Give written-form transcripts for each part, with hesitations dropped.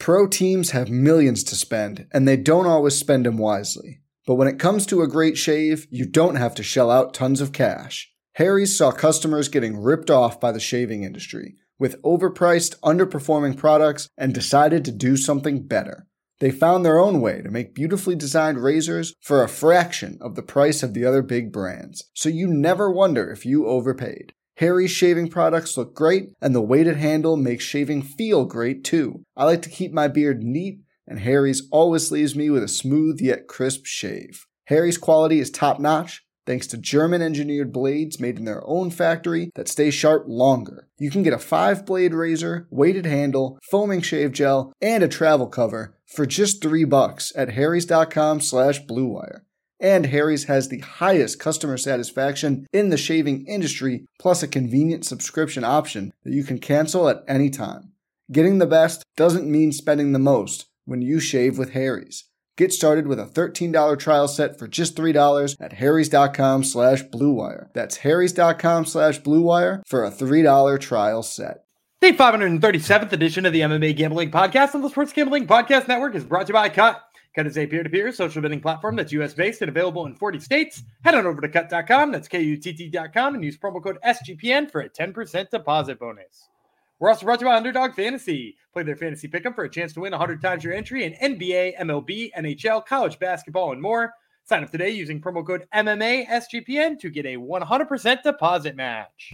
Pro teams have millions to spend, and they don't always spend them wisely. But when it comes to a great shave, you don't have to shell out tons of cash. Harry's saw customers getting ripped off by the shaving industry with overpriced, underperforming products and decided to do something better. They found their own way to make beautifully designed razors for a fraction of the price of the other big brands, so you never wonder if you overpaid. Harry's shaving products look great, and the weighted handle makes shaving feel great too. I like to keep my beard neat, and Harry's always leaves me with a smooth yet crisp shave. Harry's quality is top-notch, thanks to German-engineered blades made in their own factory that stay sharp longer. You can get a 5-blade razor, weighted handle, foaming shave gel, and a travel cover for just $3 at harrys.com/bluewire. And Harry's has the highest customer satisfaction in the shaving industry, plus a convenient subscription option that you can cancel at any time. Getting the best doesn't mean spending the most when you shave with Harry's. Get started with a $13 trial set for just $3 at harrys.com/bluewire. That's harrys.com/bluewire for a $3 trial set. The 537th edition of the MMA Gambling Podcast on the Sports Gambling Podcast Network is brought to you by Cut. Cut is a peer-to-peer social betting platform that's U.S.-based and available in 40 states. Head on over to Cut.com, that's KUTT.com, and use promo code SGPN for a 10% deposit bonus. We're also brought to you by Underdog Fantasy. Play their fantasy pick'em for a chance to win 100 times your entry in NBA, MLB, NHL, college basketball, and more. Sign up today using promo code MMASGPN to get a 100% deposit match.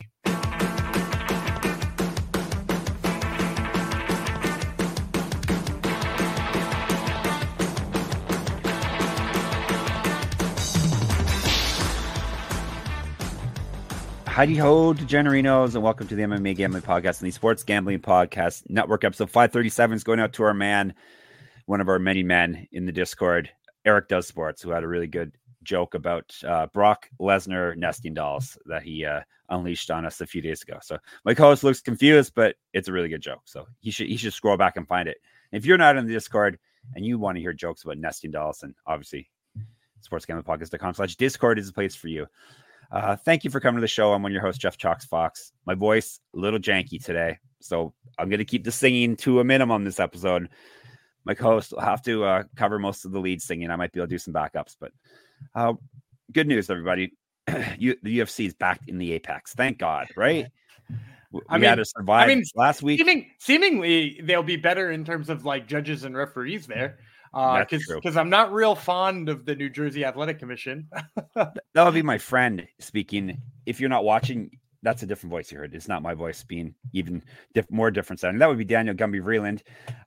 Howdy ho, degenerinos, and welcome to the MMA Gambling Podcast and the Sports Gambling Podcast Network. Episode 537 is going out to our man, one of our many men in the Discord, Eric Does Sports, who had a really good joke about Brock Lesnar nesting dolls that he unleashed on us a few days ago. So my co-host looks confused, but it's a really good joke. So he should scroll back and find it. And if you're not in the Discord and you want to hear jokes about nesting dolls, then obviously sportsgamblingpodcast.com/Discord is the place for you. Thank you for coming to the show. I'm one of your hosts, Jeff Chalks Fox. My voice, a little janky today, so I'm going to keep the singing to a minimum this episode. My co-host will have to cover most of the lead singing. I might be able to do some backups, but good news, everybody. The UFC is back in the Apex. Thank God, right? We had to survive last week. Seemingly, they'll be better in terms of like judges and referees there. Because I'm not real fond of the New Jersey Athletic Commission. That would be my friend speaking. If you're not watching, that's a different voice you heard. It's not my voice being even more different sounding. That would be Daniel Gumby Vreeland.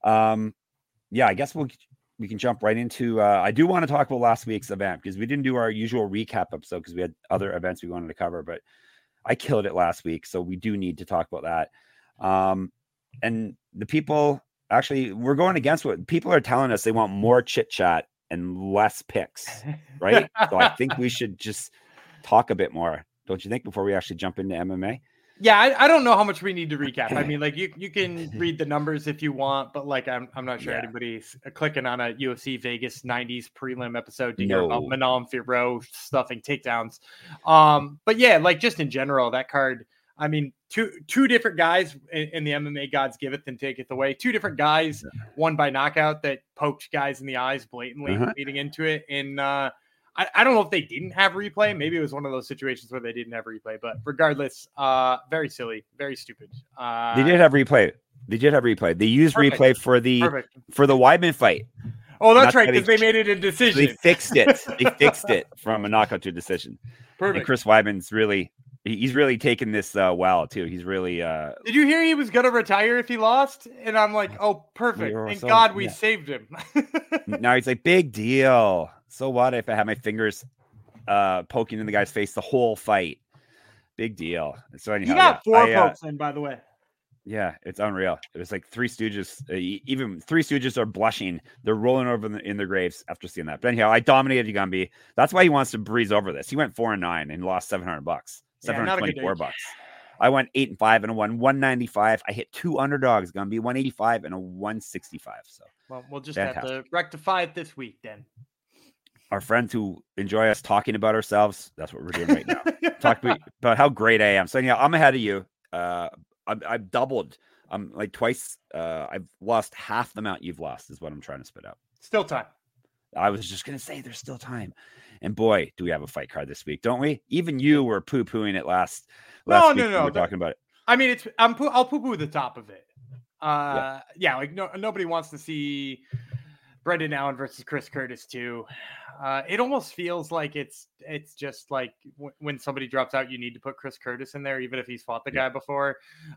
I guess we can jump right into. I do want to talk about last week's event because we didn't do our usual recap episode because we had other events we wanted to cover, but I killed it last week, so we do need to talk about that. And the people. Actually, we're going against what people are telling us. They want more chit chat and less picks, right? So I think we should just talk a bit more, don't you think, before we actually jump into MMA? Yeah, I don't know how much we need to recap. I mean, like you can read the numbers if you want, but like I'm not sure anybody's clicking on a UFC Vegas 90s prelim episode to hear about Manal and Fibro stuffing takedowns. But yeah, like just in general, that card. I mean, two different guys in the MMA gods giveth and taketh away. Two different guys, one by knockout that poked guys in the eyes blatantly leading into it. And I don't know if they didn't have replay. Maybe it was one of those situations where they didn't have replay. But regardless, very silly, very stupid. They did have replay. They used replay for the Weidman fight. Oh, that's right, because they made it a decision. They fixed it from a knockout to a decision. Perfect. And Chris Weidman's he's really taken this well too. He's really Did you hear he was gonna retire if he lost? And I'm like, oh, perfect. Thank God we saved him. Now he's like, big deal. So what if I had my fingers poking in the guy's face the whole fight? Big deal. So anyhow, he got 4 pokes in, by the way. Yeah, it's unreal. It was like Three Stooges. Even Three Stooges are blushing. They're rolling over in their graves after seeing that. But anyhow, I dominated Gumby. That's why he wants to breeze over this. He went 4-9 and lost $700. $724. I went 8-5 and won 195. I hit 2 underdogs, Gumby, 185 and a 165. So well, we'll just have to rectify it this week then. Our friends who enjoy us talking about ourselves, that's what we're doing right now. Talk about how great I am. So anyhow, I'm ahead of you. I've doubled Like twice. I've lost half the amount you've lost is what I'm trying to spit out. Still time. I was just going to say there's still time. And boy, do we have a fight card this week, don't we? Even you were poo-pooing it last week. We were talking about it. I mean, I'll poo-poo the top of it. Like nobody wants to see Brendan Allen versus Chris Curtis too. It almost feels like it's just like when somebody drops out, you need to put Chris Curtis in there, even if he's fought the guy before.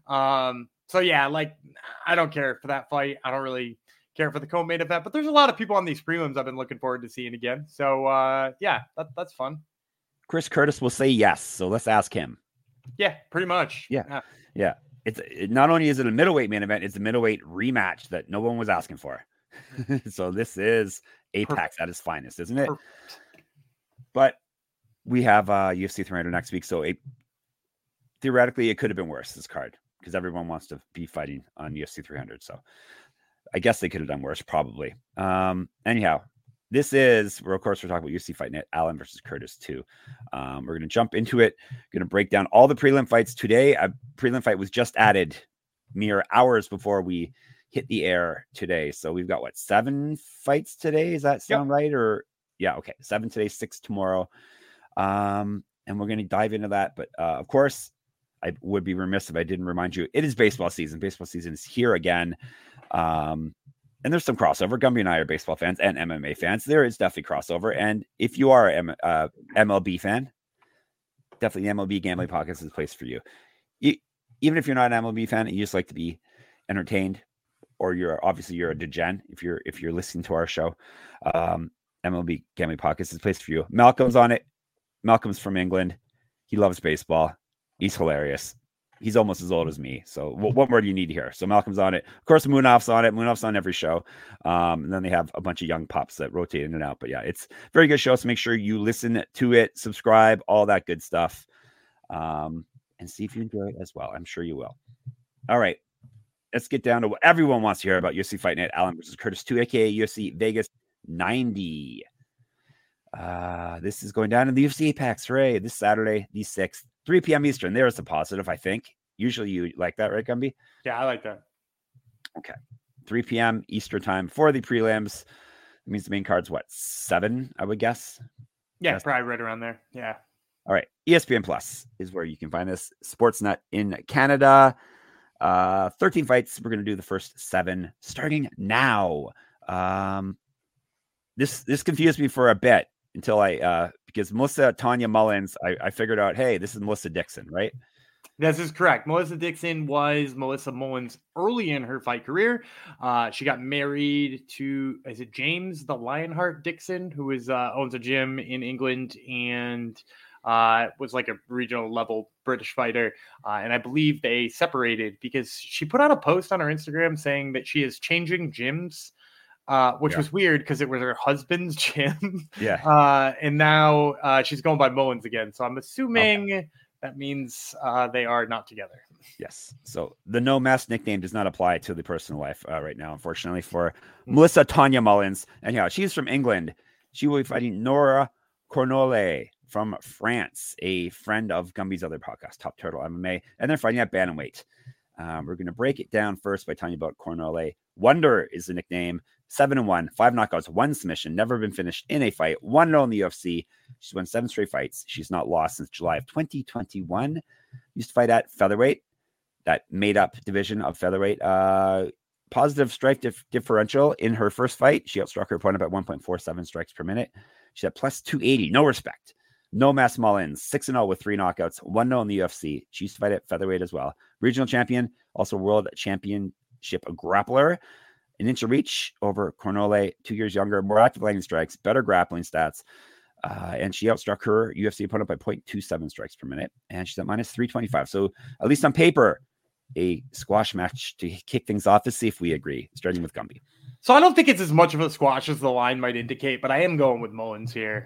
Like I don't care for that fight. I don't really care for the co-main event, but there's a lot of people on these prelims I've been looking forward to seeing again. So that's fun. Chris Curtis will say yes, so let's ask him. Yeah, pretty much. Yeah. It's not only is it a middleweight main event, it's a middleweight rematch that no one was asking for. So this is Apex at its finest, isn't it? But we have UFC 300 next week, so theoretically it could have been worse, this card, because everyone wants to be fighting on UFC 300. So I guess they could have done worse, probably. Anyhow, we're talking about UFC Fight Night, Allen versus Curtis 2. We're going to jump into it. Going to break down all the prelim fights today. A prelim fight was just added mere hours before we hit the air today. So we've got 7 fights today. Does that sound right? Or okay. 7 today, 6 tomorrow. And we're going to dive into that. But of course, I would be remiss if I didn't remind you, it is baseball season. Baseball season is here again. And there's some crossover. Gumby and I are baseball fans and MMA fans. There is definitely crossover. And if you are an MLB fan, definitely the MLB Gambling Podcast is the place for you. Even if you're not an MLB fan and you just like to be entertained, or you're a degen if you're listening to our show, MLB Gambling Podcast is the place for you. Malcolm's on it. Malcolm's from England. He loves baseball. He's hilarious. He's almost as old as me. So what more do you need to hear? So Malcolm's on it. Of course, Munaf's on it. Munaf's on every show. And then they have a bunch of young pups that rotate in and out. But yeah, it's a very good show. So make sure you listen to it, subscribe, all that good stuff. And see if you enjoy it as well. I'm sure you will. All right. Let's get down to what everyone wants to hear about UFC Fight Night, Allen versus Curtis 2, aka UFC Vegas 90. This is going down in the UFC Apex, hooray, this Saturday, the 6th. 3 p.m. Eastern. There's a positive, I think. Usually you like that, right, Gumby? Yeah, I like that. Okay. 3 p.m. Eastern time for the prelims. It means the main card's 7, I would guess? Yeah, probably right around there. Yeah. All right. ESPN Plus is where you can find this. Sportsnet in Canada. 13 fights. We're going to do the first 7 starting now. This confused me for a bit until because Melissa Tanya Mullins, I figured out, hey, this is Melissa Dixon, right? This is correct. Melissa Dixon was Melissa Mullins early in her fight career. She got married to, is it James the Lionheart Dixon, who owns a gym in England and was like a regional level British fighter. And I believe they separated because she put out a post on her Instagram saying that she is changing gyms. Which was weird because it was her husband's gym. Yeah. And now she's going by Mullins again. So I'm assuming that means they are not together. Yes. So the no mess nickname does not apply to the personal life right now, unfortunately, for Melissa Tanya Mullins. And yeah, she's from England. She will be fighting Nora Cornolet from France, a friend of Gumby's other podcast, Top Turtle MMA. And they're fighting at bantamweight. We're going to break it down first by telling you about Cornolet. Wonder is the nickname. 7-1, 5 knockouts, 1 submission, never been finished in a fight, 1-0 in the UFC. She's won 7 straight fights. She's not lost since July of 2021. Used to fight at featherweight, that made-up division of featherweight. Positive strike differential in her first fight. She outstruck her opponent by 1.47 strikes per minute. She's at plus 280. No respect. No Mass Mullins, 6-0 with 3 knockouts, 1-0 in the UFC. She used to fight at featherweight as well. Regional champion, also world championship grappler. An inch of reach over Cornolet, 2 years younger, more active landing strikes, better grappling stats. And she outstruck her UFC opponent by 0.27 strikes per minute. And she's at minus 325. So at least on paper, a squash match to kick things off. Let's see if we agree, starting with Gumby. So I don't think it's as much of a squash as the line might indicate, but I am going with Mullins here.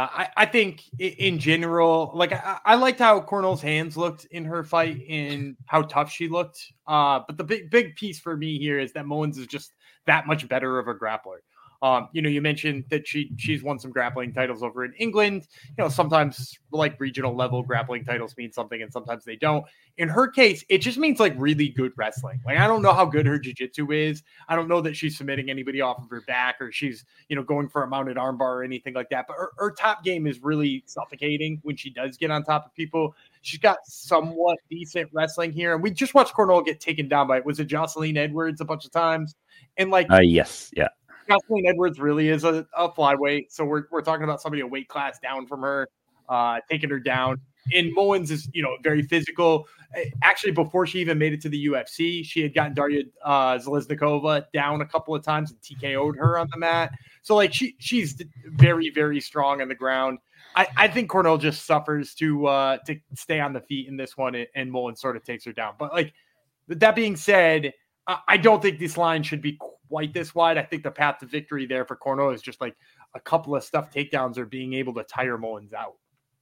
I think in general, like I liked how Cornell's hands looked in her fight and how tough she looked. But the big piece for me here is that Mullins is just that much better of a grappler. You mentioned that she's won some grappling titles over in England. Sometimes like regional level grappling titles mean something and sometimes they don't. In her case, it just means like really good wrestling. Like, I don't know how good her jiu-jitsu is. I don't know that she's submitting anybody off of her back or she's, going for a mounted armbar or anything like that. But her top game is really suffocating when she does get on top of people. She's got somewhat decent wrestling here. And we just watched Cornell get taken down by, was it Jocelyn Edwards a bunch of times? And like, yes. Yeah. Jocelyn Edwards really is a flyweight. So we're talking about somebody a weight class down from her, taking her down. And Mullins is, very physical. Actually, before she even made it to the UFC, she had gotten Daria Zeleznikova down a couple of times and TKO'd her on the mat. So like she's very, very strong on the ground. I think Cornell just suffers to stay on the feet in this one, and Mullins sort of takes her down. But like, that being said, I don't think this line should be quite this wide. I think the path to victory there for Cornell is just like a couple of stuffed takedowns or being able to tire Mullins out.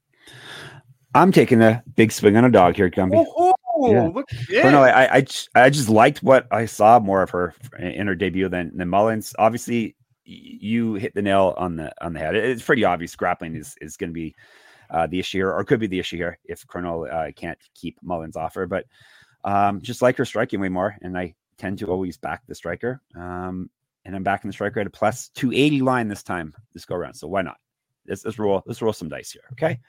I'm taking a big swing on a dog here, Gumby. Look at this. Cornell, I just liked what I saw more of her in her debut than Mullins. Obviously, you hit the nail on the head. It's pretty obvious grappling is going to be the issue here, or could be the issue here if Cornell can't keep Mullins off her. But just like her striking way more, and I tend to always back the striker. And I'm backing the striker at a plus 280 line this go around. So why not? Let's roll some dice here. Okay.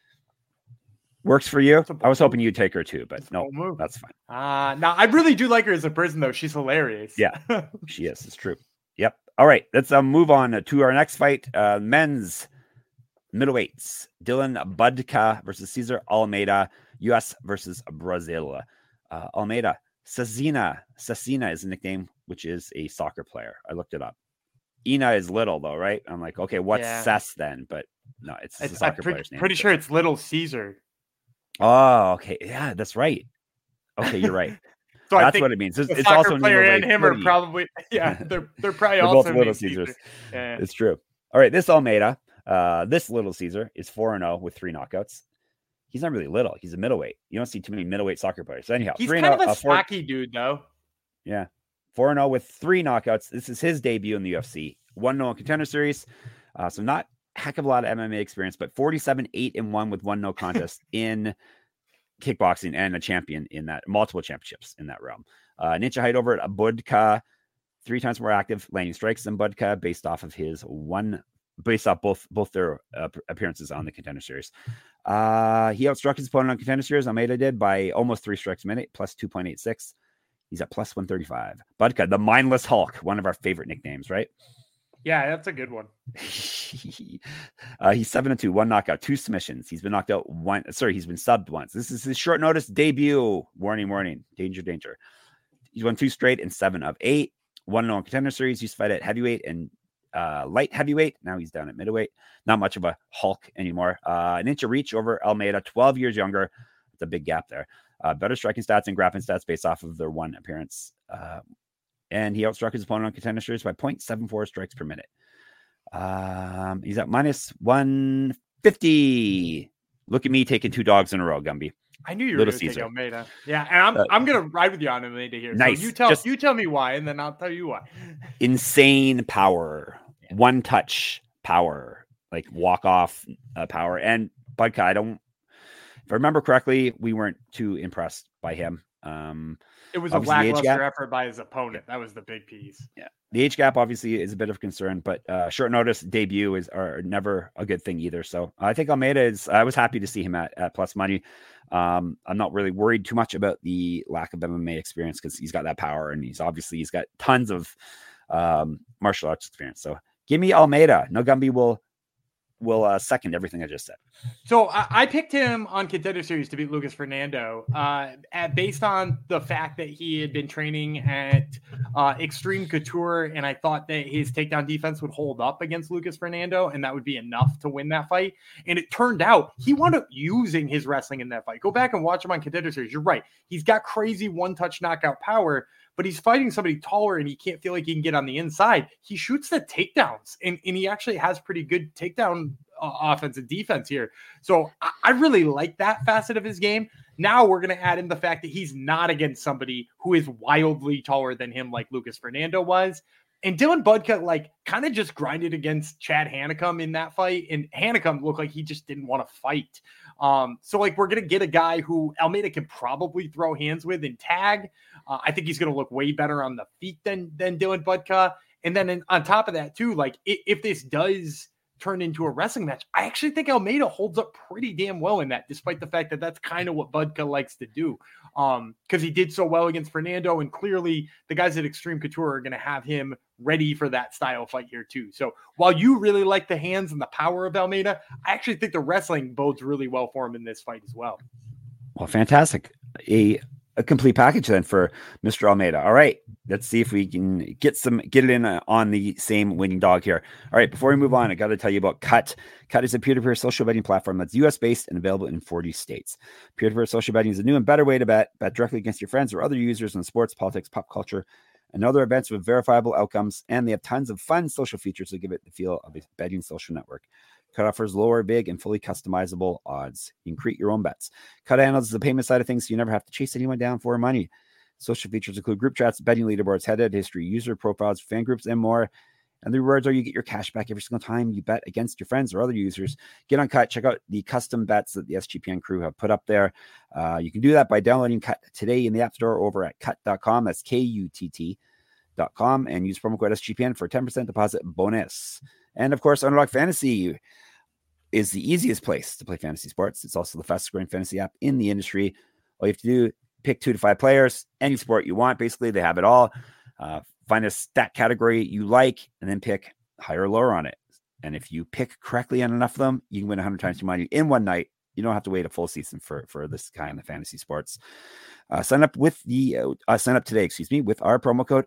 Works for you. I was hoping you'd take her too, but no, that's fine. Now I really do like her as a person though. She's hilarious. Yeah, she is. It's true. Yep. All right. Let's move on to our next fight. Men's middleweights. Dylan Budka versus Cesar Almeida. US versus Brazil. Almeida. Cecina is a nickname, which is a soccer player. I looked it up. Ina is little though, right? I'm like, okay, what's Cess then? But no, it's a soccer player's name. Pretty sure it's Little Caesar. Oh, okay. Yeah, that's right. Okay, you're right. So that's what it means. The it's soccer also player and him are probably they're probably also both Little Caesars. Yeah. It's true. All right, this Almeida, this Little Caesar is 4-0 with 3 knockouts. He's not really little. He's a middleweight. You don't see too many middleweight soccer players. So anyhow, he's kind of a stocky dude, though. Yeah, 4-0 with 3 knockouts. This is his debut in the UFC. 1-0 in Contender Series. So not a heck of a lot of MMA experience, but 47-8-1 with 1 no contest in kickboxing and a champion in that, multiple championships in that realm. An inch of height over at Budka, 3 times more active landing strikes than Budka based off both their appearances on the Contender Series. He outstruck his opponent on Contender Series. Almeida did by almost 3 strikes a minute, plus 2.86. He's at plus 135. Budka, the mindless Hulk, one of our favorite nicknames, right? Yeah, that's a good one. He's 7-2, 1 knockout, 2 submissions. He's been knocked out he's been subbed once. This is his short notice debut. Warning, danger. He's won 2 straight and 7 of 8. 1-0 in Contender Series. He's fight at heavyweight and light heavyweight. Now he's down at middleweight. Not much of a Hulk anymore. An inch of reach over Almeida, 12 years younger. It's a big gap there. Better striking stats and grappling stats based off of their 1 appearance. And he outstruck his opponent on Contender Series by 0.74 strikes per minute. He's at minus 150. Look at me taking 2 dogs in a row, Gumby. I knew you were going to take Almeida. Yeah, and I'm going to ride with you on Almeida here. Nice. So you tell me why, and then I'll tell you why. Insane power. One touch power. Like walk-off power. And Budka, if I remember correctly, we weren't too impressed by him. It was a lackluster effort by his opponent. That was the big piece. Yeah. The age gap obviously is a bit of concern, but short notice debut are never a good thing either. So I think Almeida I was happy to see him at plus money. I'm not really worried too much about the lack of MMA experience because he's got that power and he's got tons of martial arts experience. So give me Almeida. No, Gumby will second everything I just said. So I picked him on Contender Series to beat Lucas Fernando based on the fact that he had been training at Extreme Couture, and I thought that his takedown defense would hold up against Lucas Fernando, and that would be enough to win that fight. And it turned out he wound up using his wrestling in that fight. Go back and watch him on Contender Series. You're right. He's got crazy one-touch knockout power, but he's fighting somebody taller and he can't feel like he can get on the inside. He shoots the takedowns and he actually has pretty good takedown offense and defense here. So I really like that facet of his game. Now we're going to add in the fact that he's not against somebody who is wildly taller than him like Lucas Fernando was. And Dylan Budka, like, kind of just grinded against Chad Hanekom in that fight. And Hanekom looked like he just didn't want to fight. So, like, we're going to get a guy who Almeida can probably throw hands with and tag. I think he's going to look way better on the feet than Dylan Budka. And then on top of that, too, like, if this does turn into a wrestling match, I actually think Almeida holds up pretty damn well in that, despite the fact that that's kind of what Budka likes to do. Because he did so well against Fernando, and clearly the guys at Extreme Couture are going to have him ready for that style fight here too. So while you really like the hands and the power of Almeida, I actually think the wrestling bodes really well for him in this fight as well. Well, fantastic. A complete package then for Mr. Almeida. All right, let's see if we can get it in on the same winning dog here. All right, before we move on, I got to tell you about Cut. Cut is a peer-to-peer social betting platform that's US-based and available in 40 states. Peer-to-peer social betting is a new and better way to bet directly against your friends or other users in sports, politics, pop culture, and other events with verifiable outcomes, and they have tons of fun social features to give it the feel of a betting social network. Cut offers lower, big, and fully customizable odds. You can create your own bets. Cut handles the payment side of things, so you never have to chase anyone down for money. Social features include group chats, betting leaderboards, head-to-head history, user profiles, fan groups, and more. And the rewards are you get your cash back every single time you bet against your friends or other users. Get on Cut. Check out the custom bets that the SGPN crew have put up there. You can do that by downloading Cut today in the App Store over at cut.com. That's KUTT.com, and use promo code SGPN for a 10% deposit bonus. And of course, Underdog Fantasy is the easiest place to play fantasy sports. It's also the fastest growing fantasy app in the industry. All you have to do, pick 2 to 5 players, any sport you want. Basically, they have it all. Find a stat category you like, and then pick higher or lower on it. And if you pick correctly on enough of them, you can win 100 times your money in one night. You don't have to wait a full season for this kind of fantasy sports. Sign up today, with our promo code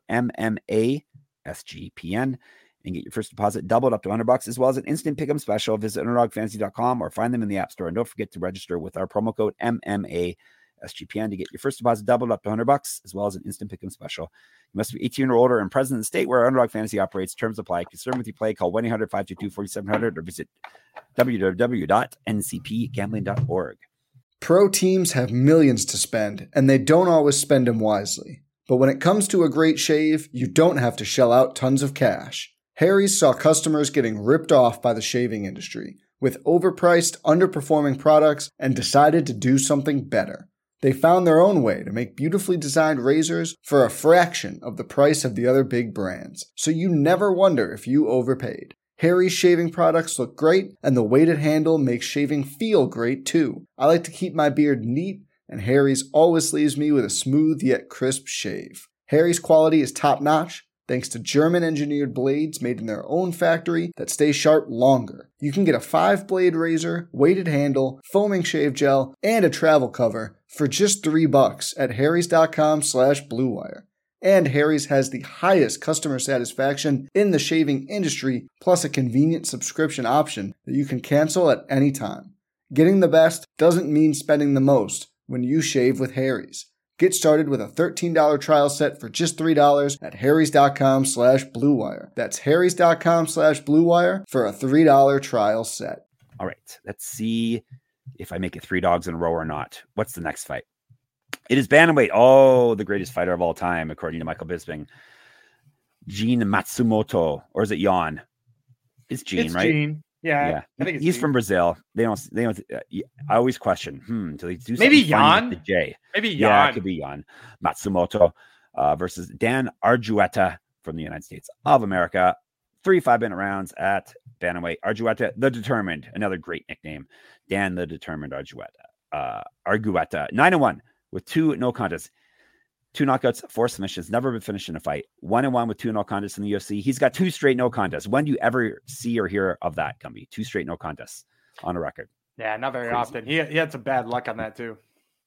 MMASGPN. And get your first deposit doubled up to $100, as well as an instant pick'em special. Visit underdogfantasy.com or find them in the App Store. And don't forget to register with our promo code MMASGPN to get your first deposit doubled up to $100, as well as an instant pick'em special. You must be 18 or older and present in the state where Underdog Fantasy operates. Terms apply. Concerned with your play, call 1-800-522-4700 or visit www.ncpgambling.org. Pro teams have millions to spend, and they don't always spend them wisely. But when it comes to a great shave, you don't have to shell out tons of cash. Harry's saw customers getting ripped off by the shaving industry with overpriced, underperforming products and decided to do something better. They found their own way to make beautifully designed razors for a fraction of the price of the other big brands, so you never wonder if you overpaid. Harry's shaving products look great, and the weighted handle makes shaving feel great too. I like to keep my beard neat, and Harry's always leaves me with a smooth yet crisp shave. Harry's quality is top-notch, thanks to German-engineered blades made in their own factory that stay sharp longer. You can get a 5-blade razor, weighted handle, foaming shave gel, and a travel cover for just $3 at harrys.com/bluewire. And Harry's has the highest customer satisfaction in the shaving industry, plus a convenient subscription option that you can cancel at any time. Getting the best doesn't mean spending the most when you shave with Harry's. Get started with a $13 trial set for just $3 at harrys.com/bluewire. That's harrys.com/bluewire for a $3 trial set. All right, let's see if I make it 3 dogs in a row or not. What's the next fight? It is bantamweight. Oh, the greatest fighter of all time, according to Michael Bisping. Gene Matsumoto, or is it Jan? It's Gene, right? Gene. Yeah. I think he's from Brazil. They don't. I always question. Do they do maybe something Jan? With the J? Maybe Jan. Yeah, it could be Jan Matsumoto versus Dan Argueta from the United States of America. 3 5-minute rounds at bantamweight. Argueta, the Determined, another great nickname. Dan, the Determined Argueta. Argueta, 9-1 with 2 no contests. 2 knockouts, 4 submissions, never been finished in a fight. 1-1 with 2 no contests in the UFC. He's got 2 straight no contests. When do you ever see or hear of that, Gumby? 2 straight no contests on a record. Yeah, not very often. He had some bad luck on that too.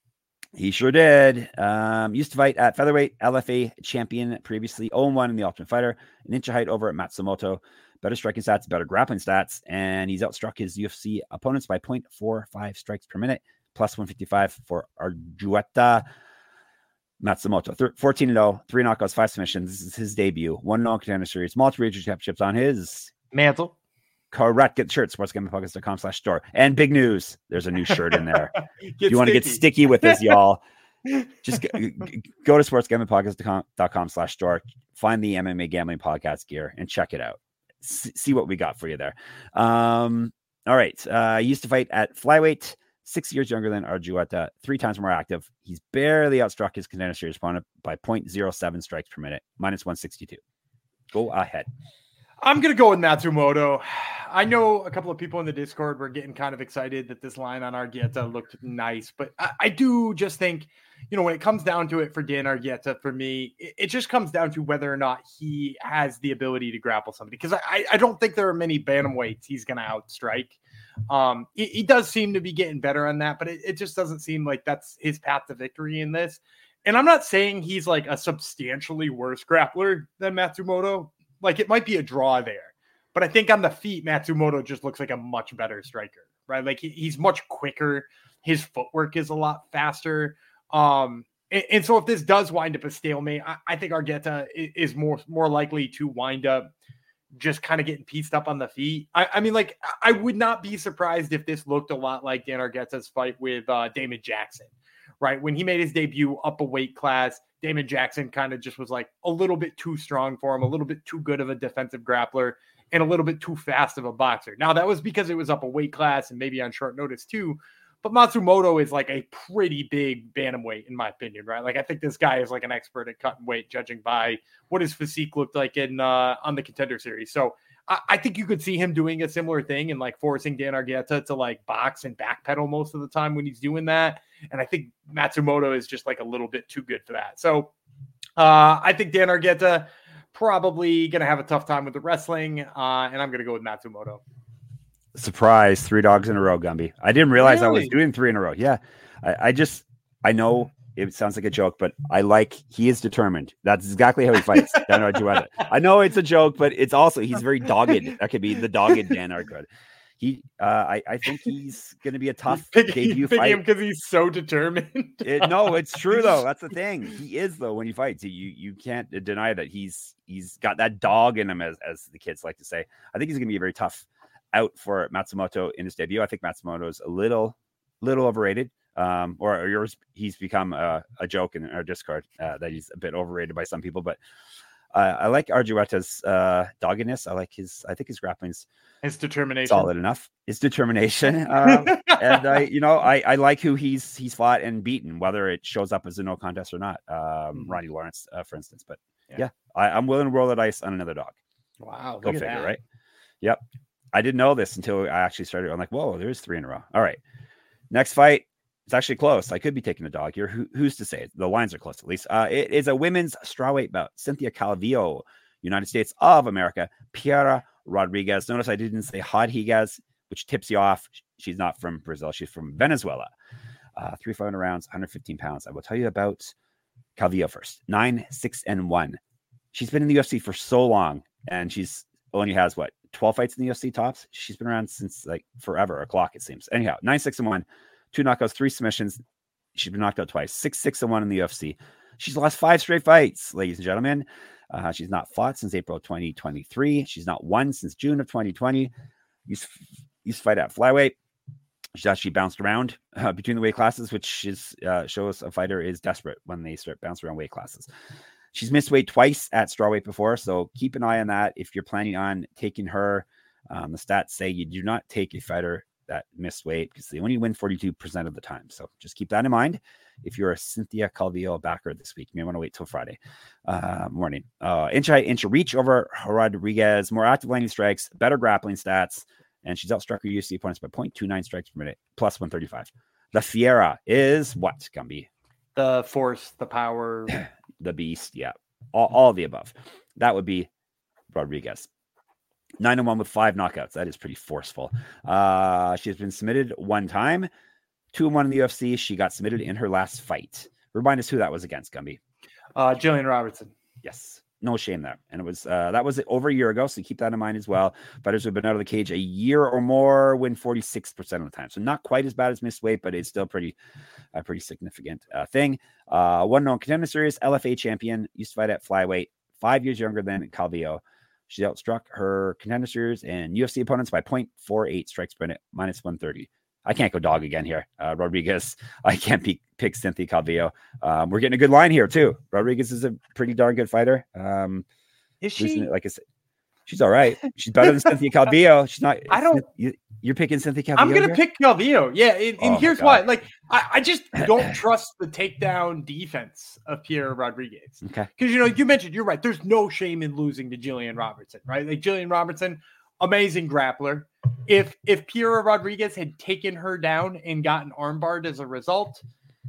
He sure did. Used to fight at featherweight, LFA champion previously, 0-1 in the Ultimate Fighter, an inch of height over at Matsumoto. Better striking stats, better grappling stats, and he's outstruck his UFC opponents by 0.45 strikes per minute, plus 155 for Argueta. Matsumoto, 14-0, 3 knockouts, 5 submissions. This is his debut. 1 non-contender series, multi-region championships on his mantle. Correct. Get the shirt, sportsgamblingpockets.com/store. And big news, there's a new shirt in there. If you want to get sticky with this, y'all, Just go to sportsgamblingpodcast.com/store, find the MMA Gambling Podcast gear, and check it out. See what we got for you there. All right. He used to fight at flyweight, 6 years younger than Argueta, 3 times more active. He's barely outstruck his contender series opponent by 0.07 strikes per minute, -162. Go ahead. I'm going to go with Matsumoto. I know a couple of people in the Discord were getting kind of excited that this line on Argueta looked nice, but I do just think, when it comes down to it for Dan Argueta, for me, it just comes down to whether or not he has the ability to grapple somebody. Because I don't think there are many bantamweights he's going to outstrike. He does seem to be getting better on that, but it just doesn't seem like that's his path to victory in this. And I'm not saying he's like a substantially worse grappler than Matsumoto. Like, it might be a draw there, but I think on the feet, Matsumoto just looks like a much better striker, right? Like, he's much quicker. His footwork is a lot faster. And so if this does wind up a stalemate, I think Argueta is more likely to wind up just kind of getting pieced up on the feet. I mean, like, I would not be surprised if this looked a lot like Dan Argueta's fight with Damon Jackson, right? When he made his debut up a weight class, Damon Jackson kind of just was like a little bit too strong for him, a little bit too good of a defensive grappler, and a little bit too fast of a boxer. Now, that was because it was up a weight class and maybe on short notice too, but Matsumoto is like a pretty big bantamweight in my opinion, right? Like, I think this guy is like an expert at cutting weight, judging by what his physique looked like in on the Contender Series. So I think you could see him doing a similar thing and like forcing Dan Argueta to like box and backpedal most of the time when he's doing that. And I think Matsumoto is just like a little bit too good for that. So I think Dan Argueta probably going to have a tough time with the wrestling. And I'm going to go with Matsumoto. Surprise, 3 dogs in a row, Gumby. I didn't realize I was doing 3 in a row. Yeah. I know it sounds like a joke, but he is determined. That's exactly how he fights. Dan Argueta. I know it's a joke, but it's also, he's very dogged. That could be the dogged Dan Argueta. I think he's going to be a tough debut fight. Because he's so determined. No, it's true though. That's the thing. He is though when he fights. You can't deny that he's got that dog in him, as the kids like to say. I think he's going to be a very tough out for Matsumoto in his debut. I think Matsumoto is a little overrated. He's become a joke in our Discord that he's a bit overrated by some people, but I like Argueta's doggedness. I think his grappling's his determination solid enough. His determination, and I like who he's fought and beaten, whether it shows up as a no contest or not. Ronnie Lawrence, for instance. But yeah, I'm willing to roll the dice on another dog. Wow, go figure, right? Yep. I didn't know this until I actually started. I'm like, whoa, there's 3 in a row. All right, next fight. It's actually close. I could be taking a dog here. Who's to say? The lines are close, at least. It is a women's strawweight bout. Cynthia Calvillo, United States of America. Piera Rodriguez. Notice I didn't say Rodriguez, which tips you off. She's not from Brazil. She's from Venezuela. 3 500 rounds, 115 pounds. I will tell you about Calvillo first. 9-6-1. She's been in the UFC for so long, and she's only has 12 fights in the UFC tops. She's been around since like forever, a clock it seems. Anyhow, 9-6-1. 2 knockouts, 3 submissions. She's been knocked out twice. 6-6-1 in the UFC. She's lost 5 straight fights, ladies and gentlemen. She's not fought since April 2023. She's not won since June of 2020. Used to fight at flyweight. She's actually bounced around between the weight classes, which shows a fighter is desperate when they start bouncing around weight classes. She's missed weight twice at strawweight before, so keep an eye on that. If you're planning on taking her, the stats say you do not take a fighter that missed weight because they only win 42% of the time. So just keep that in mind. If you're a Cynthia Calvillo backer this week, you may want to wait till Friday morning. Inch height, inch reach over Rodriguez, more active landing strikes, better grappling stats, and she's outstruck her UFC opponents by 0.29 strikes per minute, plus 135. The Fiera is what, Gumby? The force, the power. The beast, yeah. All of the above. That would be Rodriguez. 9-1 with 5 knockouts. That is pretty forceful. She has been submitted 1 time. 2-1 in the UFC. She got submitted in her last fight. Remind us who that was against, Gumby. Jillian Robertson. Yes. No shame there. And it was that was over a year ago, so keep that in mind as well. Fighters who have been out of the cage a year or more win 46% of the time. So not quite as bad as missed weight, but it's still a pretty significant thing. One known contender series, LFA champion, used to fight at flyweight, 5 years younger than Calvillo. She outstruck her contender series and UFC opponents by 0.48 strikes per minute, minus 130. I can't go dog again here. Rodriguez, I can't pick Cynthia Calvillo. We're getting a good line here too. Rodriguez is a pretty darn good fighter. Is she? Like I said, she's all right. She's better than Cynthia Calvillo. She's not. I don't. You're picking Cynthia Calvillo. I'm gonna pick Calvillo. Yeah, and here's why. Like, I just don't trust the takedown defense of Piera Rodriguez. Okay. Because you mentioned, you're right. There's no shame in losing to Jillian Robertson, right? Like Jillian Robertson, amazing grappler. If Piera Rodriguez had taken her down and gotten armbarred as a result,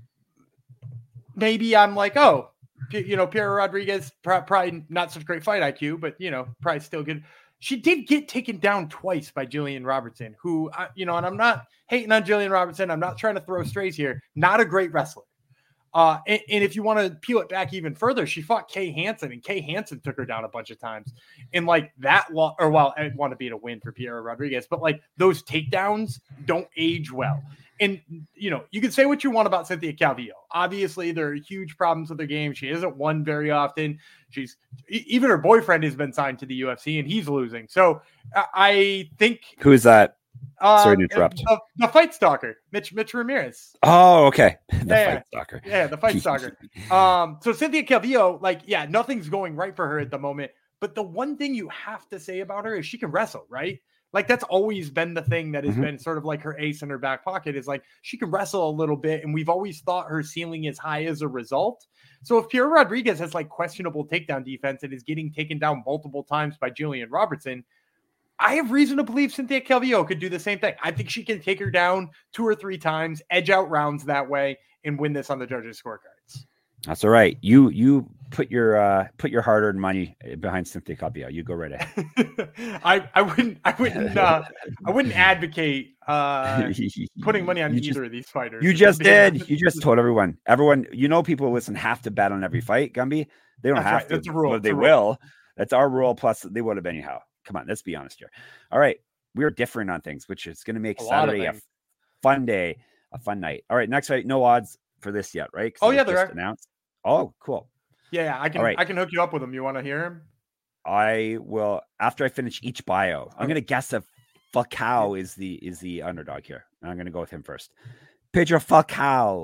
maybe I'm like, oh, Piera Rodriguez, probably not such great fight IQ, but probably still good. She did get taken down twice by Jillian Robertson, who, and I'm not hating on Jillian Robertson. I'm not trying to throw strays here. Not a great wrestler. And if you want to peel it back even further, she fought Kay Hansen, and Kay Hansen took her down a bunch of times. And like that, I want to be a win for Piera Rodriguez, but like those takedowns don't age well. And, you can say what you want about Cynthia Calvillo. Obviously, there are huge problems with her game. She isn't won very often. Even her boyfriend has been signed to the UFC, and he's losing. So I think. Who is that? Sorry to interrupt. The Fight Stalker, Mitch Ramirez. Oh, okay. Fight Stalker. Yeah, the Fight Stalker. So Cynthia Calvillo, nothing's going right for her at the moment. But the one thing you have to say about her is she can wrestle, right? Like, that's always been the thing that has been sort of like her ace in her back pocket, is like she can wrestle a little bit, and we've always thought her ceiling is high as a result. So if Piera Rodriguez has like questionable takedown defense and is getting taken down multiple times by Jillian Robertson, I have reason to believe Cynthia Calvillo could do the same thing. I think she can take her down 2 or 3 times, edge out rounds that way, and win this on the judges' scorecards. That's all right. You put your hard-earned money behind Cynthia Calvillo. You go right ahead. I wouldn't advocate putting money on either of these fighters. You just did. You just told everyone. Everyone, people listen have to bet on every fight. Gumby, they don't have to. That's a rule. But they will. That's our rule. Plus, they would have anyhow. Come on, let's be honest here. All right, we're different on things, which is going to make Saturday a fun day, a fun night. All right, next fight, no odds for this yet, right? Oh yeah, there are announced. Oh, cool. Yeah, I can. Right. I can hook you up with him. You want to hear him? I will after I finish each bio. I'm going to guess that Falcao is the underdog here. I'm going to go with him first. Pedro Falcao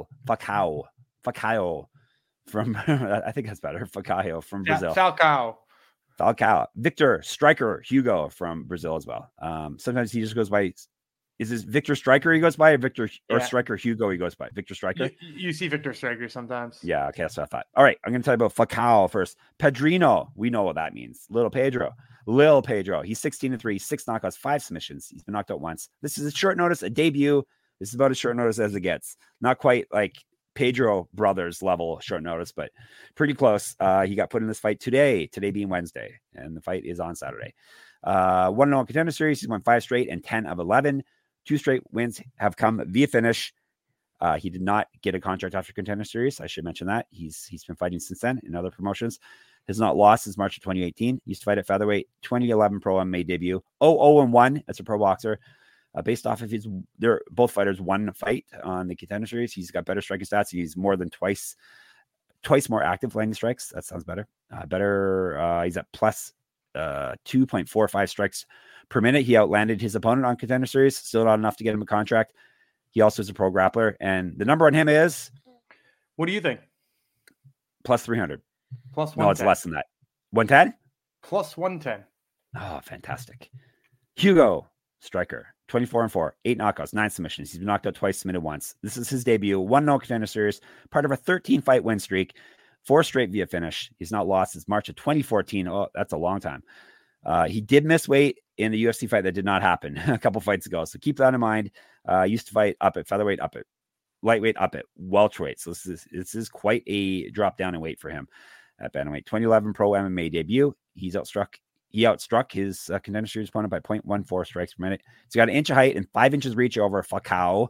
from I think that's better. Falcao from Brazil. Falcao. Victor Striker Hugo from Brazil as well. Sometimes he just goes by. Is this Victor Striker he goes by, or or Striker Hugo he goes by? Victor Striker? You see Victor Striker sometimes. Yeah, okay, that's what I thought. All right, I'm going to tell you about Falcao first. Pedrino, we know what that means. Lil Pedro. He's 16-3, 6 knockouts, 5 submissions. He's been knocked out once. This is a short notice, a debut. This is about as short notice as it gets. Not quite like Pedro brothers level short notice, but pretty close. He got put in this fight today being Wednesday, and the fight is on Saturday. 1-0 Contender Series. He's won 5 straight and 10 of 11. 2 straight wins have come via finish. He did not get a contract after Contender Series. I should mention that. He's been fighting since then in other promotions. Has not lost since March of 2018. He used to fight at featherweight. 2011 pro MMA debut. 0-1 as a pro boxer. Based off of they're both fighters one fight on the Contender Series. He's got better striking stats. He's more than twice more active landing strikes. That sounds better. He's at plus 2.45 strikes per minute. He outlanded his opponent on Contender Series. Still not enough to get him a contract. He also is a pro grappler, and the number on him is. What do you think? Plus 300. Plus 110. No, it's less than that. 110. Plus 110. Oh, fantastic. Hugo Striker. 24-4, 8 knockouts, 9 submissions. He's been knocked out twice, submitted once. This is his debut. 1-0 Contender Series, part of a 13-fight win streak, 4 straight via finish. He's not lost since March of 2014. Oh, that's a long time. He did miss weight in the UFC fight that did not happen a couple fights ago. So keep that in mind. Used to fight up at featherweight, up at lightweight, up at welterweight. So this is quite a drop down in weight for him at bantamweight. 2011 pro MMA debut. He outstruck his Contender Series opponent by 0.14 strikes per minute. He's got 1 inch of height and 5 inches reach over Falcao.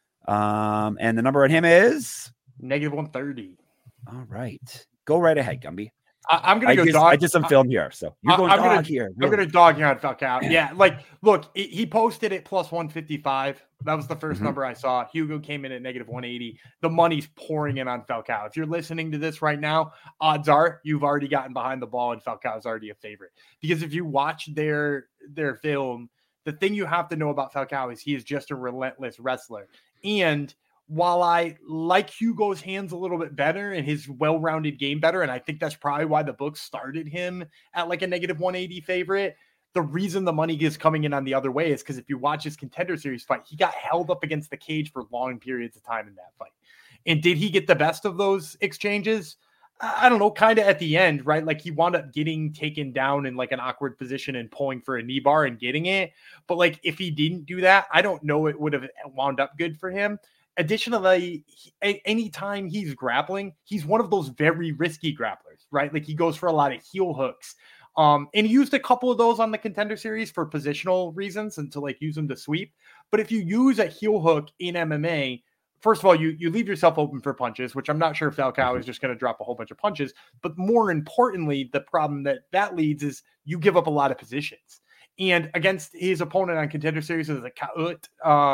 And the number on him is -130. All right. Go right ahead, Gumby. I'm going to go dog. I did some film here, so you're going dog here. I'm going to dog here on Falcao. Yeah, look, he posted at plus 155. That was the first number I saw. Hugo came in at -180. The money's pouring in on Falcao. If you're listening to this right now, odds are you've already gotten behind the ball and Falcao's already a favorite. Because if you watch their film, the thing you have to know about Falcao is he is just a relentless wrestler. And while I like Hugo's hands a little bit better and his well-rounded game better, and I think that's probably why the book started him at like a -180 favorite, the reason the money is coming in on the other way is because if you watch his Contender Series fight, he got held up against the cage for long periods of time in that fight. And did he get the best of those exchanges? I don't know, kind of at the end, right? Like he wound up getting taken down in like an awkward position and pulling for a knee bar and getting it. But like if he didn't do that, I don't know it would have wound up good for him. Additionally, anytime he's grappling, he's one of those very risky grapplers, right? Like he goes for a lot of heel hooks. And he used a couple of those on the Contender Series for positional reasons and to like use them to sweep. But if you use a heel hook in MMA, first of all, you leave yourself open for punches, which I'm not sure if Falcao is just going to drop a whole bunch of punches. But more importantly, the problem that leads is you give up a lot of positions. And against his opponent on Contender Series is a Kaut.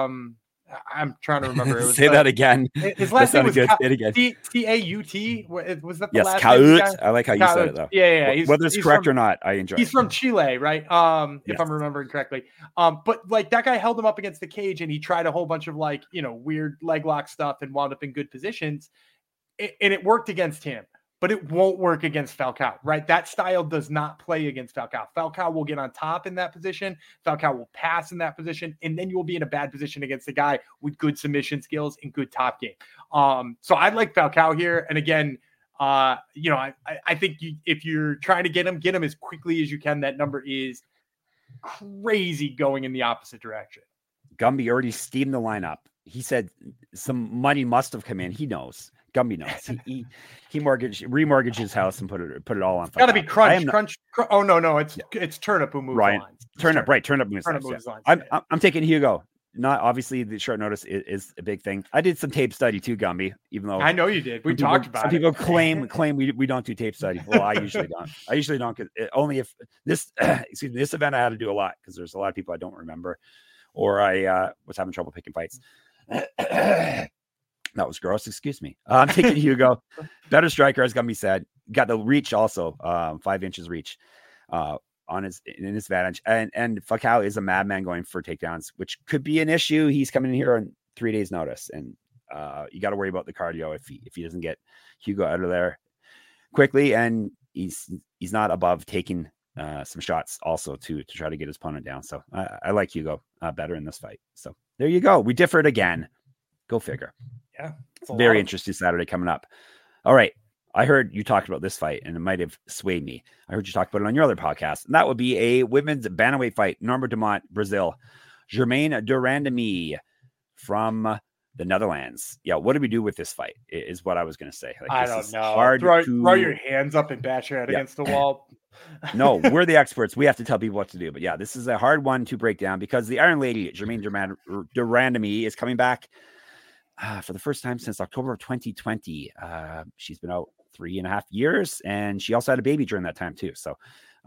I'm trying to remember. It was, Say that again. His last name was good. Say it again. T-A-U-T. Was that the yes, last Kaut. I like how you Kaut. said it though. Yeah. Whether it's correct or not, I enjoy it. He's from Chile, right? If I'm remembering correctly. But like that guy held him up against the cage and he tried a whole bunch of like, weird leg lock stuff and wound up in good positions. And it worked against him. But it won't work against Falcao, right? That style does not play against Falcao. Falcao will get on top in that position. Falcao will pass in that position. And then you will be in a bad position against a guy with good submission skills and good top game. So I like Falcao here. And again, I think if you're trying to get him as quickly as you can. That number is crazy going in the opposite direction. Gumby already steamed the lineup. He said some money must have come in. He knows. Gumby knows. He remortgaged his house and put it all on. It's got to be Crunch. Oh no, it's Turnip who moves Ryan, lines. Turnip moves lines. I'm taking Hugo. Not obviously the short notice is a big thing. I did some tape study too, Gumby. Even though I know you did, we talked about it. Some people claim we don't do tape study. Well, I usually don't. Because only if this this event I had to do a lot because there's a lot of people I don't remember, or I was having trouble picking fights. That was gross. Excuse me. I'm taking Hugo. Better striker, as Gumby said. Got the reach also, 5 inches reach in his advantage. And Falcao is a madman going for takedowns, which could be an issue. He's coming in here on 3 days' notice, and you got to worry about the cardio if he doesn't get Hugo out of there quickly. And he's not above taking some shots also to try to get his opponent down. So I like Hugo better in this fight. So there you go. We differed again. Go figure. Yeah. Very interesting Saturday coming up. All right. I heard you talked about this fight and it might have swayed me. I heard you talk about it on your other podcast. And that would be a women's bantamweight fight. Norma Dumont, Brazil. Germaine de Randamie from the Netherlands. Yeah. What do we do with this fight is what I was going to say. Like, I don't know. Throw your hands up and bash your head against the wall. No, we're the experts. We have to tell people what to do. But yeah, this is a hard one to break down because the Iron Lady, Germaine de Randamie, is coming back for the first time since October of 2020. She's been out 3.5 years, and she also had a baby during that time too. So,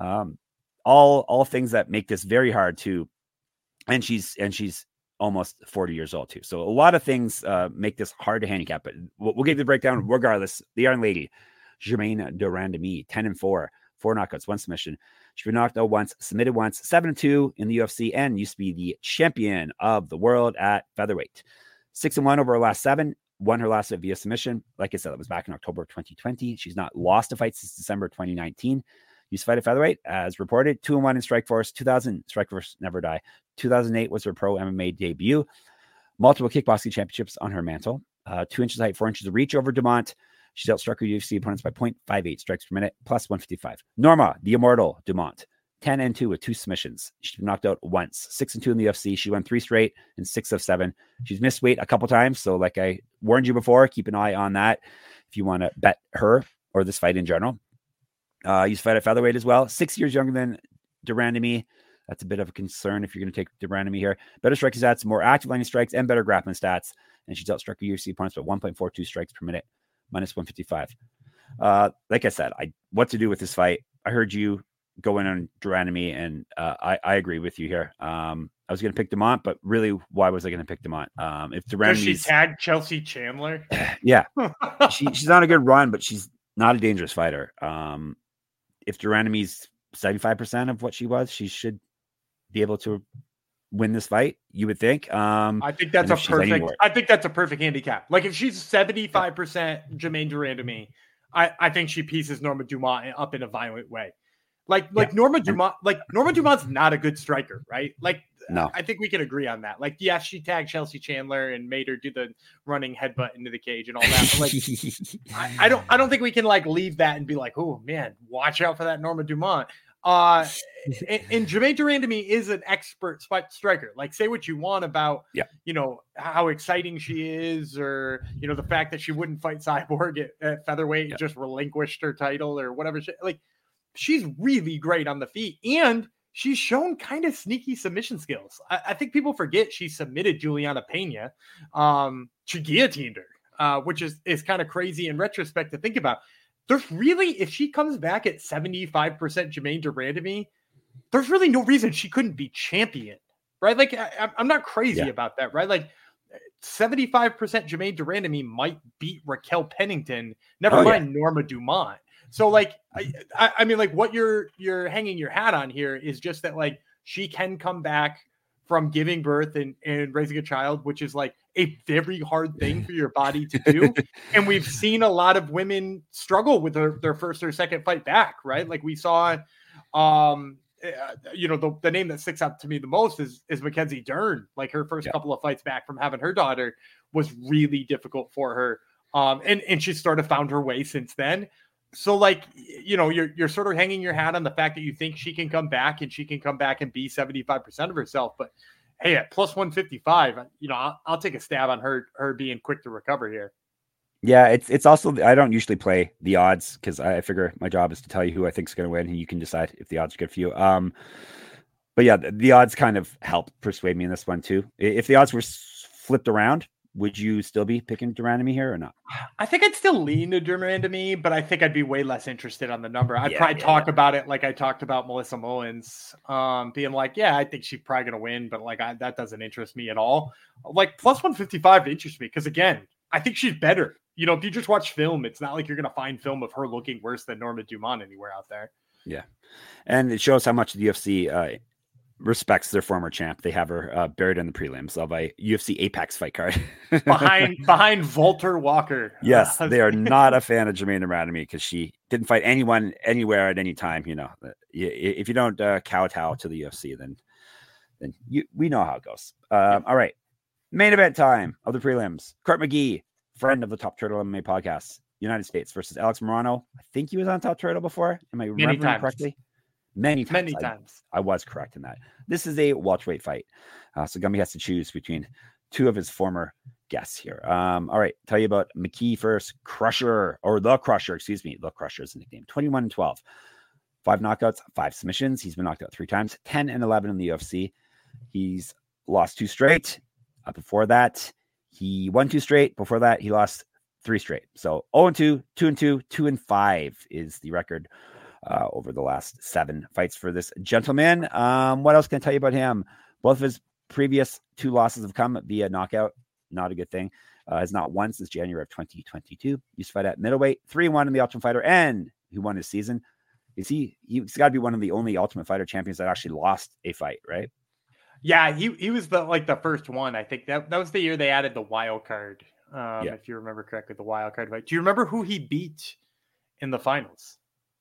all things that make this very hard to, and she's almost 40 years old too. So a lot of things make this hard to handicap. But we'll give you the breakdown regardless. The Iron Lady, Germaine de Randamie, 10-4, 4 knockouts, 1 submission. She's been knocked out once, submitted once, 7-2 in the UFC, and used to be the champion of the world at featherweight. 6-1 over her last 7, won her last via submission. Like I said, that was back in October of 2020. She's not lost a fight since December 2019. Used to fight at featherweight, as reported. 2-1 in Strikeforce. 2000 Strikeforce Never Die. 2008 was her pro MMA debut. Multiple kickboxing championships on her mantle. 2 inches height, 4 inches of reach over Dumont. She's outstruck her UFC opponents by 0.58 strikes per minute, plus 155. Norma, the immortal Dumont. 10-2 with 2 submissions. She's been knocked out once. 6-2 in the UFC. She won 3 straight and 6 of 7. She's missed weight a couple times. So like I warned you before, keep an eye on that if you want to bet her or this fight in general. Used to fight at featherweight as well. 6 years younger than de Randamie. That's a bit of a concern if you're going to take de Randamie here. Better striking stats, more active lining strikes, and better grappling stats. And she's outstruck her UFC opponents by 1.42 strikes per minute, minus 155. Like I said, what to do with this fight. I heard you go in on de Randamie, and I agree with you here. I was going to pick Dumont, but really, why was I going to pick Dumont? If de Randamie, she tagged Chelsea Chandler. Yeah, she's on a good run, but she's not a dangerous fighter. If de Randamie's 75% of what she was, she should be able to win this fight, you would think. I think that's a perfect handicap. Like if she's 75% Jermaine Durandamy, I think she pieces Norma Dumont up in a violent way. Norma Dumont's not a good striker, right? No. I think we can agree on that. Yes, she tagged Chelsea Chandler and made her do the running headbutt into the cage and all that. But I don't think we can leave that and be like, oh man, watch out for that Norma Dumont. And Jermaine Durandamy is an expert striker. Say what you want about, how exciting she is, or the fact that she wouldn't fight Cyborg at featherweight and just relinquished her title or whatever. She's really great on the feet, and she's shown kind of sneaky submission skills. I think people forget she submitted Juliana Pena. She guillotined her, which is kind of crazy in retrospect to think about. There's really, if she comes back at 75% Jermaine Durandamy, there's really no reason she couldn't be champion, right? I'm not crazy about that, right? 75% Jermaine Durandamy might beat Raquel Pennington, never mind Norma Dumont. So I mean, what you're hanging your hat on here is just that she can come back from giving birth and raising a child, which is a very hard thing for your body to do. And we've seen a lot of women struggle with their first or second fight back, right? We saw, the name that sticks out to me the most is Mackenzie Dern. Her first couple of fights back from having her daughter was really difficult for her. And she sort of found her way since then. So you're sort of hanging your hat on the fact that you think she can come back and she can come back and be 75% of herself. But hey, at plus 155, I'll take a stab on her being quick to recover here. Yeah, it's also, I don't usually play the odds because I figure my job is to tell you who I think is going to win, and you can decide if the odds are good for you. But yeah, the odds kind of help persuade me in this one too. If the odds were flipped around, would you still be picking Durandamy here or not? I think I'd still lean to Durandamy, but I think I'd be way less interested on the number. I'd probably talk about it like I talked about Melissa Mullins, being I think she's probably going to win, but that doesn't interest me at all. Plus 155 interests me because, again, I think she's better. If you just watch film, it's not like you're going to find film of her looking worse than Norma Dumont anywhere out there. Yeah. And it shows how much the UFC respects their former champ. They have her buried in the prelims of a UFC Apex fight card behind Walter Walker. Yes, they are not a fan of Jermaine Durandamy because she didn't fight anyone anywhere at any time. If you don't kowtow to the UFC, then we know how it goes. All right, main event time of the prelims. Court McGee, friend of the Top Turtle MMA podcast, United States versus Alex Morono. I think he was on Top Turtle before. Am I remembering correctly? Many times. I was correct in that. This is a welterweight fight. So Gumby has to choose between two of his former guests here. All right. Tell you about McKee first. The Crusher is the nickname. 21-12. 5 knockouts, 5 submissions. He's been knocked out 3 times. 10-11 in the UFC. He's lost 2 straight. Before that, he won 2 straight. Before that, he lost 3 straight. So 0-2, 2-2, 2-5 is the record over the last 7 fights for this gentleman. What else can I tell you about him? Both of his previous 2 losses have come via knockout. Not a good thing. Has not won since January of 2022. Used to fight at middleweight, 3-1 in the Ultimate Fighter, and he won his season. He's got to be one of the only Ultimate Fighter champions that actually lost a fight, right? Yeah, he was the first one. I think that was the year they added the wild card. If you remember correctly, the wild card fight. Do you remember who he beat in the finals?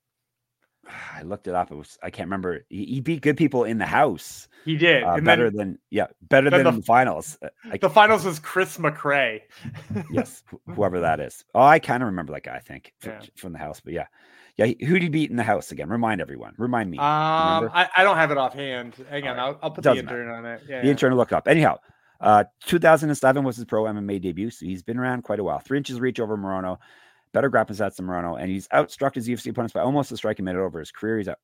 I looked it up. I can't remember. He beat good people in the house. He did. Better than in the finals. The finals was Chris McRae. Yes, whoever that is. Oh, I kind of remember that guy, I think, from the house. But yeah. Who did he beat in the house again? Remind everyone. Remind me. I don't have it offhand. Hang on. I'll put the intern on it. The intern will look up. Anyhow, 2007 was his pro MMA debut, so he's been around quite a while. 3 inches reach over Morono. Better grappling stats than Morono, and he's outstruck his UFC opponents by almost a striking minute over his career. He's at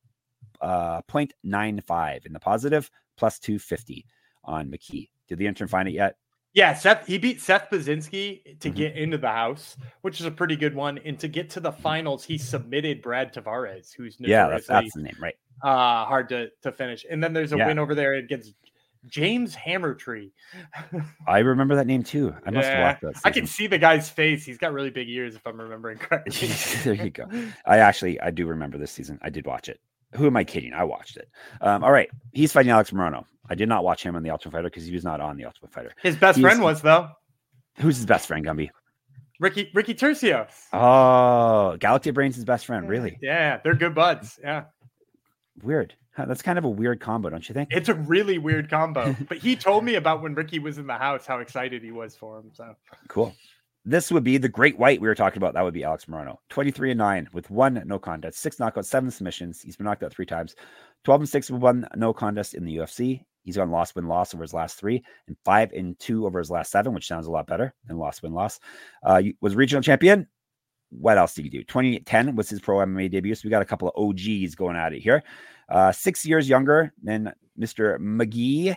0.95 in the positive, plus 250 on McKee. Did the intern find it yet? Yeah, he beat Seth Baczynski to get into the house, which is a pretty good one. And to get to the finals, he submitted Brad Tavares, who's that's the name, right? Hard to finish. And then there's a win over there against James Hammertree. I remember that name too. I must have watched that season. I can see the guy's face. He's got really big ears, if I'm remembering correctly. There you go. I do remember this season. I did watch it. Who am I kidding? I watched it. All right. He's fighting Alex Morono. I did not watch him on The Ultimate Fighter because he was not on The Ultimate Fighter. His best friend was, though. Who's his best friend, Gumby? Ricky Tercios. Oh, Galaxy Brain's his best friend. Really? Yeah, they're good buds. Yeah. Weird. That's kind of a weird combo, don't you think? It's a really weird combo. But he told me about when Ricky was in the house, how excited he was for him. So cool. This would be the Great White we were talking about. That would be Alex Morono. 23-9 with 1 no contest, 6 knockouts, 7 submissions. He's been knocked out 3 times. 12-6 with 1 no contest in the UFC. He's gone loss-win-loss over his last 3 and 5-2 over his last 7, which sounds a lot better than loss-win-loss. Was regional champion. What else did he do? 2010 was his pro MMA debut. So we got a couple of OGs going at it here. 6 years younger than Mr. McKee.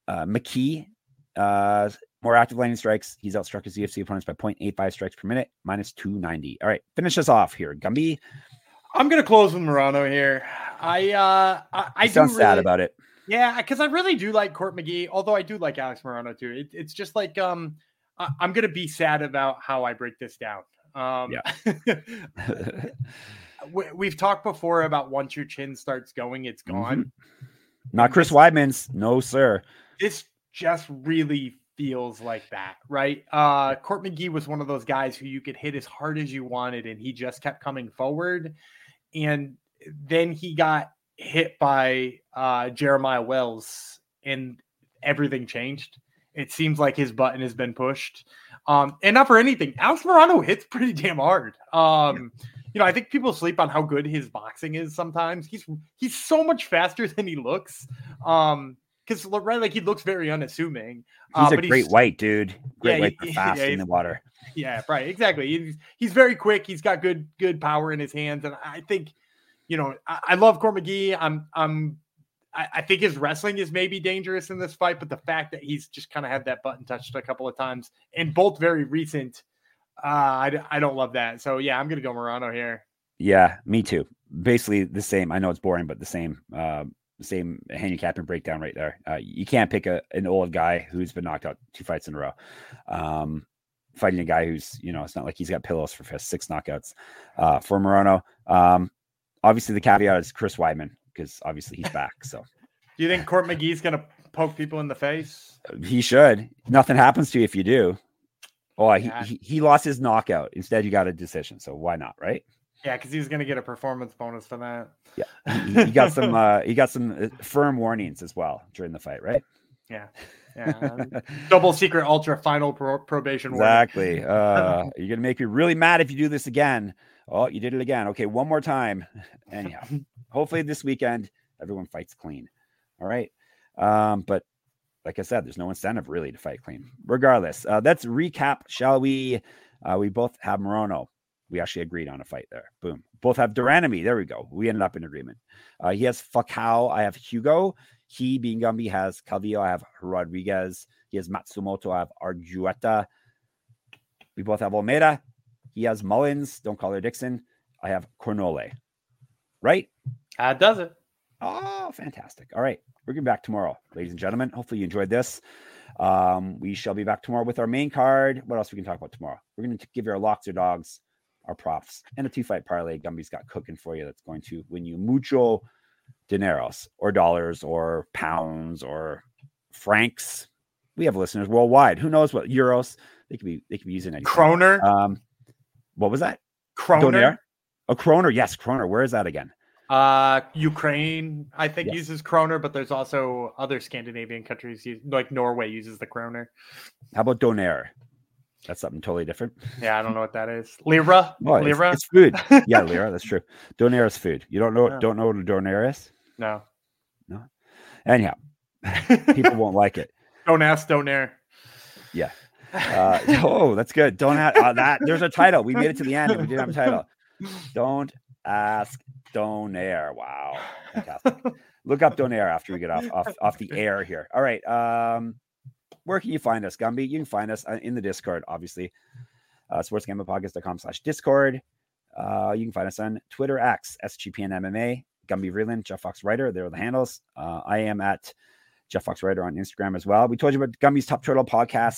More active landing strikes. He's outstruck his UFC opponents by 0.85 strikes per minute, minus 290. All right, finish us off here, Gumby. I'm gonna close with Morono here. I sound sad about it. Yeah, because I really do like Court McGee, although I do like Alex Morono too. It's just like I'm gonna be sad about how I break this down. We've talked before about once your chin starts going, it's gone. Mm-hmm. Not Chris Weidman's, no sir. This just really feels like that, right? Court McGee was one of those guys who you could hit as hard as you wanted, and he just kept coming forward. And then he got hit by Jeremiah Wells, and everything changed. It seems like his button has been pushed. And not for anything, Alex Morono hits pretty damn hard. You know, I think people sleep on how good his boxing is sometimes. He's so much faster than he looks. Because right, like he looks very unassuming. He's a great white dude. Great white, fast in the water. Yeah, right. Exactly. He's very quick. He's got good power in his hands, and I think, you know, I love Court McGee. I think his wrestling is maybe dangerous in this fight, but the fact that he's just kind of had that button touched a couple of times, and both very recent, I don't love that. So yeah, I'm gonna go Morono here. Yeah, me too. Basically the same. I know it's boring, but the same handicap and breakdown right there. You can't pick an old guy who's been knocked out 2 fights in a row. Fighting a guy who's, you know, it's not like he's got pillows for 6 knockouts for Morono. Obviously the caveat is Chris Weidman, because obviously he's back. So do you think Court McGee's going to poke people in the face? He should. Nothing happens to you if you do. Oh, he lost his knockout. Instead, you got a decision. So why not, right? Yeah, because he's going to get a performance bonus for that. Yeah, he got some. He got some firm warnings as well during the fight, right? Yeah. Double secret ultra final probation. Exactly. You're gonna make me really mad if you do this again. Oh, you did it again. Okay, one more time. Anyhow, hopefully this weekend everyone fights clean. All right. But like I said, there's no incentive really to fight clean. Regardless, let's recap, shall we? We both have Morono. We actually agreed on a fight there. Boom. Both have Duranami. There we go. We ended up in agreement. He has Fakao. I have Hugo. He, being Gumby, has Calvillo. I have Rodriguez. He has Matsumoto. I have Argueta. We both have Almeida. He has Mullins. Don't call her Dixon. I have Cornole. Right? That does it. Oh, fantastic. All right. We're getting back tomorrow, ladies and gentlemen. Hopefully you enjoyed this. We shall be back tomorrow with our main card. What else we can talk about tomorrow? We're going to give you our locks or dogs, our props, and a 2-fight parlay Gumby's got cooking for you that's going to win you mucho dineros or dollars or pounds or francs. We have listeners worldwide. Who knows what euros? They could be using anything. Kroner. What was that? Kroner. A kroner. Yes, kroner. Where is that again? Ukraine, I think, uses kroner, but there's also other Scandinavian countries, like Norway uses the kroner. How about doner? That's something totally different. Yeah, I don't know what that is. Lira? Well, lira? It's food. Yeah, lira. That's true. Doner is food. You don't know what a doner is? No. Anyhow, people won't like it. Don't ask doner. Yeah. That's good. Don't ask that. There's a title. We made it to the end and we didn't have a title. Don't ask doner. Wow. Fantastic. Look up doner after we get off the air here. All right. Where can you find us, Gumby? You can find us in the Discord, obviously. sportsgamblingpodcast.com/Discord. You can find us on Twitter, X, SGPN MMA, Gumby Vreeland, Jeff Fox Writer. There are the handles. I am at Jeff Fox Writer on Instagram as well. We told you about Gumby's Top Turtle podcast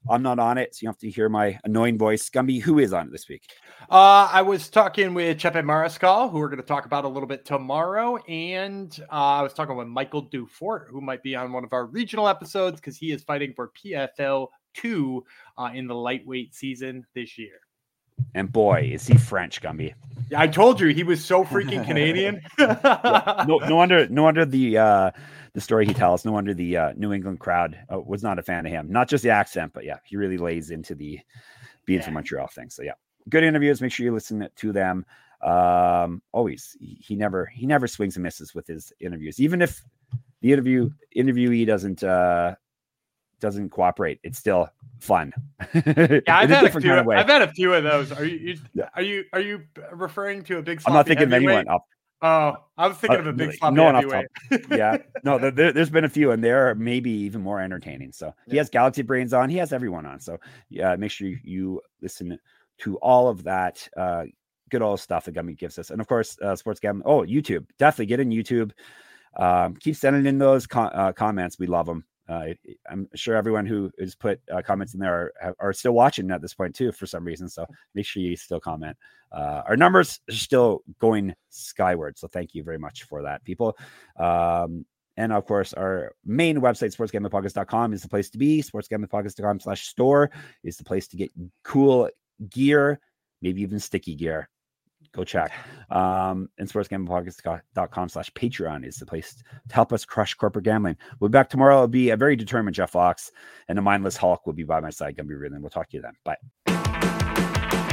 I'm not on it, so you have to hear my annoying voice. Gumby, who is on it this week? I was talking with Chepe Mariscal, who we're going to talk about a little bit tomorrow, and I was talking with Michael Dufort, who might be on one of our regional episodes because he is fighting for PFL 2 in the lightweight season this year. And boy, is he French, Gumby. Yeah, I told you he was so freaking Canadian. Yeah, no wonder the story he tells. No wonder the New England crowd was not a fan of him. Not just the accent, but yeah, he really lays into the being from Montreal thing. So yeah, good interviews. Make sure you listen to them. Always, he never swings and misses with his interviews. Even if the interviewee doesn't cooperate, it's still fun. Yeah, I've had a few of those. Are you referring to a big? I'm not thinking of anyone. I was thinking of a big sloppy no one heavyweight. Yeah, no, there's been a few, and they're maybe even more entertaining. So he has Galaxy Brains on. He has everyone on. So yeah, make sure you listen to all of that good old stuff that Gumby gives us, and of course, Sports Gambling. Oh, YouTube, definitely get in YouTube. Keep sending in those comments. We love them. I'm sure everyone who has put comments in there are still watching at this point too, for some reason. So make sure you still comment. Our numbers are still going skyward. So thank you very much for that, people. And of course, our main website, sportsgamblingpockets.com, is the place to be. sportsgamblingpockets.com/store is the place to get cool gear, maybe even sticky gear. Go check. And sportsgamblingpockets.com/Patreon is the place to help us crush corporate gambling. We'll be back tomorrow. It'll be a very determined Jeff Fox, and a mindless Hulk will be by my side. Gumby Ridley. We'll talk to you then. Bye.